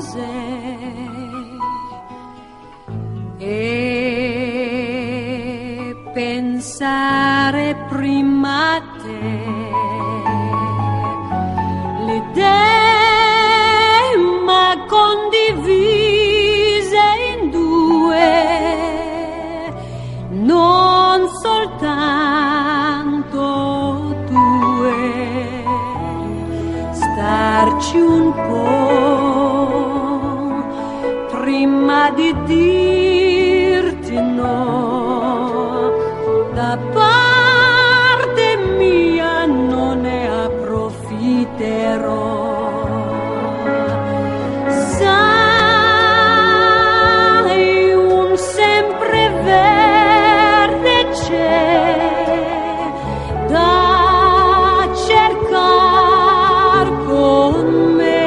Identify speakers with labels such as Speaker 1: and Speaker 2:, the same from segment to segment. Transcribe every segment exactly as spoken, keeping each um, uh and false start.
Speaker 1: cose e pensare prima a te. Le idee ma condivise in due, non soltanto tue. Starci un po' prima di dirti no, da parte mia non ne approfitterò. Sai, un sempreverde c'è da cercar con me.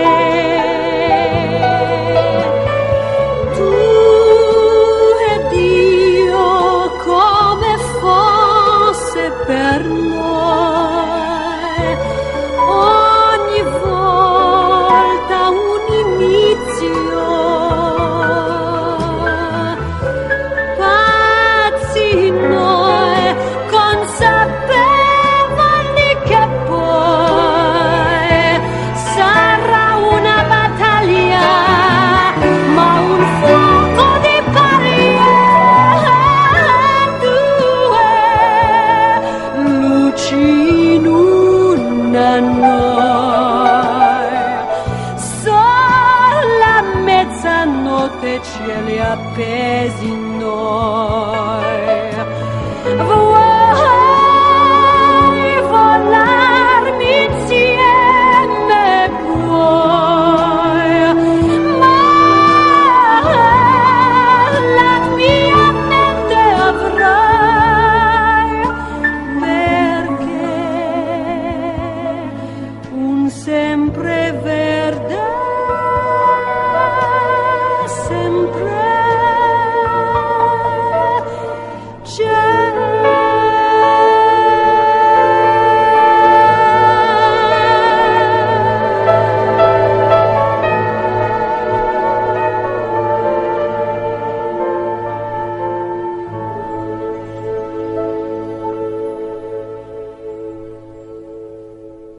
Speaker 1: Tu ed io come fosse per noi ogni volta un inizio. Pazzi noi, consapevoli che poi sarà una battaglia, ma un fuoco di paria. Due luci in una noi, sola mezzanotte cieli aperti.